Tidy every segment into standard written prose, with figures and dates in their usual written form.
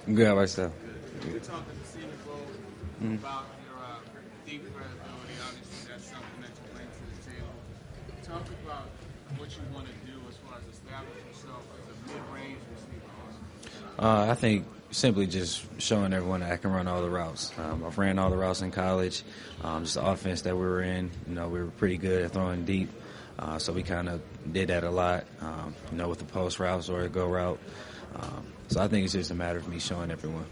Good, how about yourself? We're talking to Senior Bowl about your deep credibility. Obviously, that's something that you bring to the table. Talk about what you want to do as far as establish yourself as a mid-range receiver. I think simply just showing everyone that I can run all the routes. I've ran all the routes in college. Just the offense that we were in, we were pretty good at throwing deep. So we kind of did that a lot, with the post routes or the go route. So I think it's just a matter of me showing everyone.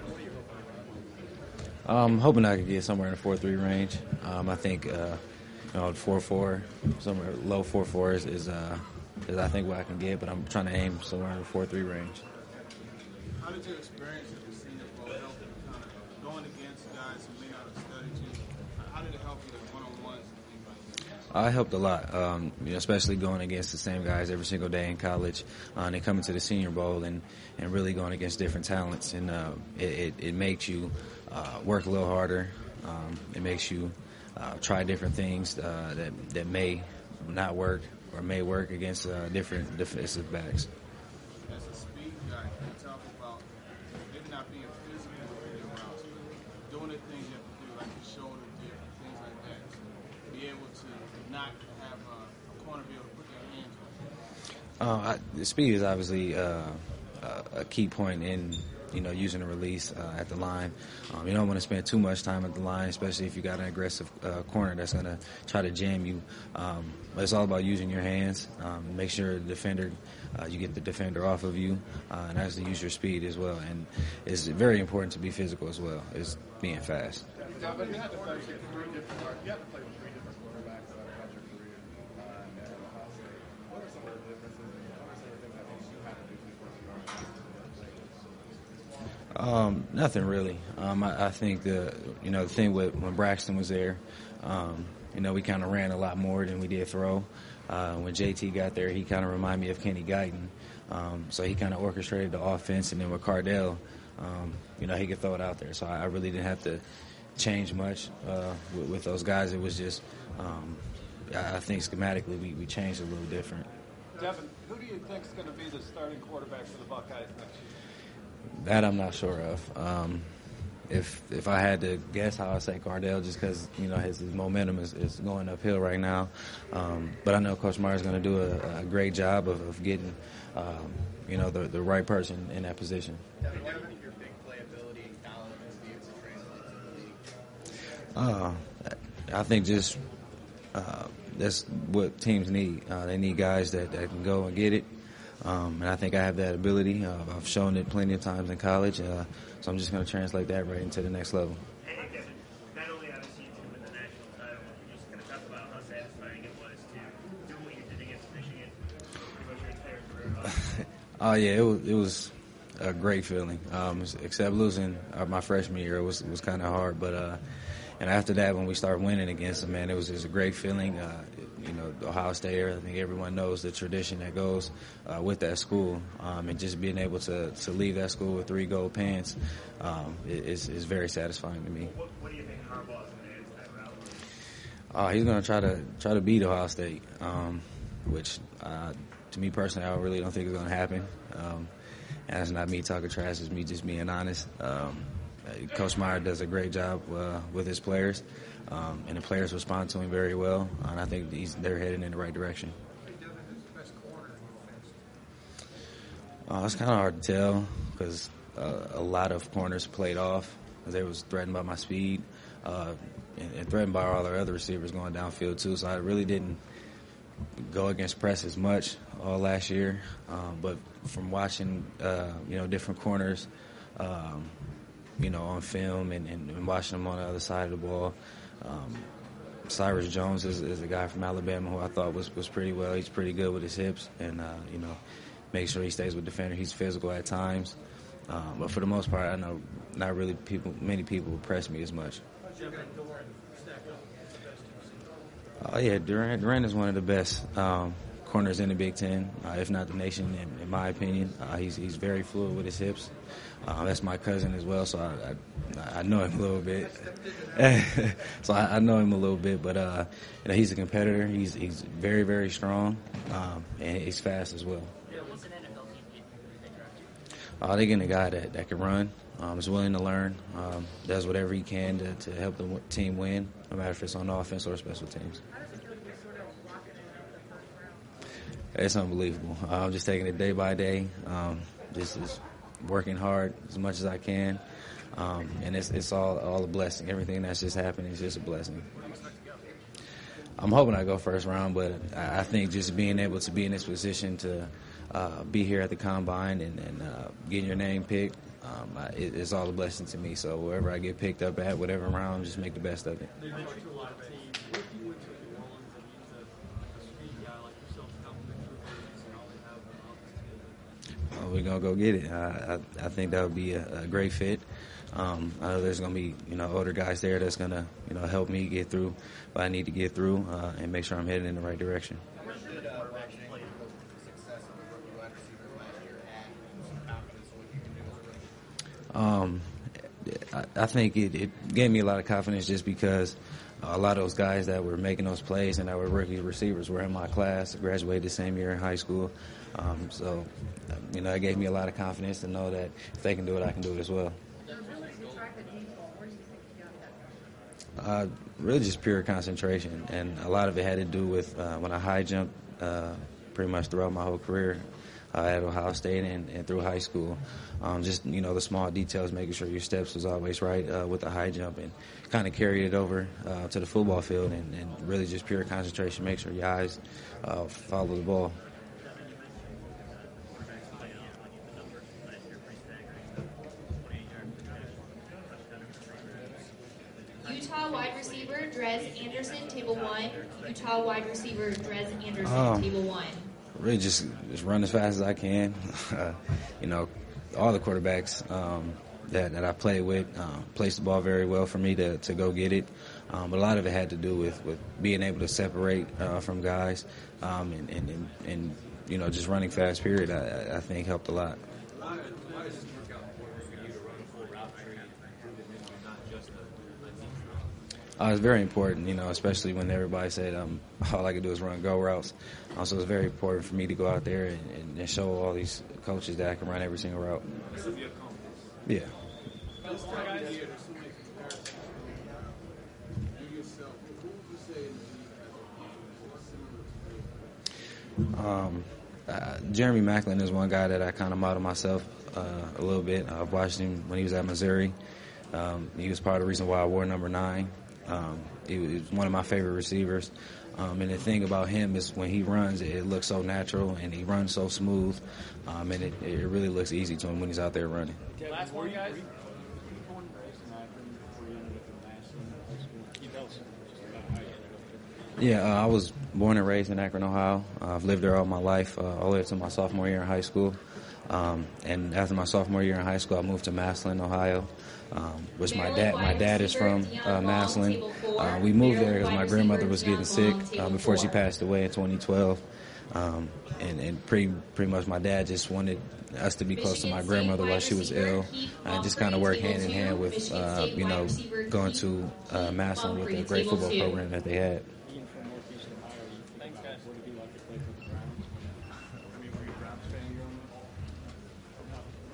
I'm hoping I could get somewhere in the 4.3 range. I think, 4.4, somewhere low 4.4 is I think what I can get, but I'm trying to aim somewhere in the 4.3 range. How did your experience at the Senior Bowl help you kind of going against guys who may not have studied you? How did it help you with one-on-ones and things like that? It helped a lot, especially going against the same guys every single day in college. And then coming to the Senior Bowl and really going against different talents. And it makes you work a little harder. It makes you try different things that may not work or may work against different defensive backs. As a speed guy, can you talk about maybe not being physical in your routes, but doing the things you have to do, like the shoulder dip and things like that, to be able to not have a corner be able to put their hands on you? The speed is obviously a key point in using a release at the line. You don't want to spend too much time at the line, especially if you got an aggressive corner that's going to try to jam you. But it's all about using your hands. Make sure the defender, you get the defender off of you, and actually use your speed as well. And it's very important to be physical as well as being fast. You had to play with three different quarterbacks throughout your career at Ohio State. What are some of the differences and what are some of the things that you had to do before you are? Nothing really. I think the thing with when Braxton was there, we kind of ran a lot more than we did throw. When JT got there, he kind of reminded me of Kenny Guyton. So he kind of orchestrated the offense, and then with Cardell, he could throw it out there. So I really didn't have to change much with those guys. It was just, I think schematically we changed a little different. Devin, who do you think is going to be the starting quarterback for the Buckeyes next year? That I'm not sure of. If I had to guess, I would say Cardell, just because his momentum is going uphill right now. But I know Coach Meyer is going to do a great job of getting the right person in that position. Devin, what do you think your big playability in college is needed to translate to the league? I think just that's what teams need. They need guys that can go and get it. And I think I have that ability. I've shown it plenty of times in college, so I'm just going to translate that right into the next level. Hey, Devin, not only obviously you to win the national title, you're just going to talk about how satisfying it was to do what you did against Michigan pretty much your entire career. It was a great feeling. Except losing my freshman year, it was kind of hard, but and after that, when we started winning against them, man, it was just a great feeling. Ohio State, I think everyone knows the tradition that goes with that school, and just being able to leave that school with 3 gold pens is very satisfying to me. What do you think Harbaugh's going to add to that route? He's going to try to beat Ohio State, which to me personally, I really don't think is going to happen. And that's not me talking trash; it's me just being honest. Coach Meyer does a great job with his players, and the players respond to him very well. And I think they're heading in the right direction. It's kind of hard to tell because a lot of corners played off because they was threatened by my speed and threatened by all our other receivers going downfield too. So I really didn't go against press as much all last year. But from watching, different corners, on film and watching them on the other side of the ball. Cyrus Jones is a guy from Alabama who I thought was pretty well. He's pretty good with his hips and, make sure he stays with the defender. He's physical at times. But for the most part, I know not really many people press me as much. Durant is one of the best corners in the Big Ten, if not the nation, in my opinion. He's very fluid with his hips. That's my cousin as well, so I know him a little bit. So I know him a little bit, but he's a competitor. He's very, very strong, and he's fast as well. They're getting a guy that can run, is willing to learn, does whatever he can to help the team win, no matter if it's on offense or special teams. How does it feel to be sort of walking in the first round? It's unbelievable. I'm just taking it day by day, just working hard as much as I can, and it's all a blessing. Everything that's just happened is just a blessing. I'm hoping I go first round, but I think just being able to be in this position to be here at the combine and getting your name picked, it's all a blessing to me. So wherever I get picked up at, whatever round, just make the best of it. They mentioned a lot of teams. What if you went to New Orleans and used a speed guy like yourself to complement your abilities and all they have an offense together? We're going to go get it. I think that would be a great fit. I know there's going to be, older guys there that's going to, help me get through what I need to get through and make sure I'm heading in the right direction. What should Braxton play the success of the rookie wide receivers last year add some confidence in what you can do as a rookie? I think it gave me a lot of confidence just because a lot of those guys that were making those plays and that were rookie receivers were in my class, graduated the same year in high school. So it gave me a lot of confidence to know that if they can do it, I can do it as well. The ability to track the deep ball, where do you think you got that? Really just pure concentration, and a lot of it had to do with when I high jumped pretty much throughout my whole career at Ohio State and through high school. Just, the small details, making sure your steps was always right with the high jump, and kind of carried it over to the football field, and really just pure concentration, make sure your eyes follow the ball. Utah wide receiver Drez Anderson, table 1. Utah wide receiver Drez Anderson, table 1. Really just run as fast as I can. All the quarterbacks that I played with placed the ball very well for me to go get it. But a lot of it had to do with being able to separate from guys and just running fast, period, I think helped a lot. Why does this work out for you to run a full route tree and improve it mentally, not just a deep route? It's very important, especially when everybody said all I could do is run go routes. So it's very important for me to go out there and show all these coaches that I can run every single route. This will be a confidence. Yeah. This time of year, there's so many comparisons. You yourself, who would you say in the league has a similar to you? Jeremy Maclin is one guy that I kind of model myself a little bit. I've watched him when he was at Missouri. He was part of the reason why I wore number 9. He was one of my favorite receivers. And the thing about him is when he runs, it looks so natural, and he runs so smooth, and it really looks easy to him when he's out there running. Last one, guys. Yeah, I was born and raised in Akron, Ohio. I've lived there all my life, all the way up to my sophomore year in high school. And after my sophomore year in high school, I moved to Massillon, Ohio, which my dad is from Massillon. We moved there because my grandmother was getting sick before she passed away in 2012. And pretty much my dad just wanted us to be close to my grandmother while she was ill, and just kind of work hand in hand with, going to Massillon with the great football program that they had.